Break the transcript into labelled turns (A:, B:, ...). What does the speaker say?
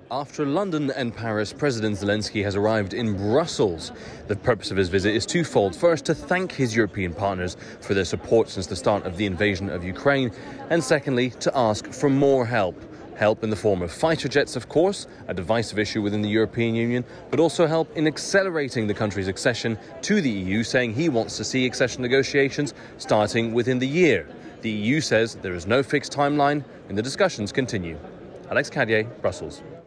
A: After London and Paris, President Zelensky has arrived in Brussels. The purpose of his visit is twofold. First, to thank his European partners for their support since the start of the invasion of Ukraine. And secondly, to ask for more help. Help in the form of fighter jets, of course, a divisive issue within the European Union, but also help in accelerating the country's accession to the EU, saying he wants to see accession negotiations starting within the year. The EU says there is no fixed timeline and the discussions continue. Alex Cadier, Brussels.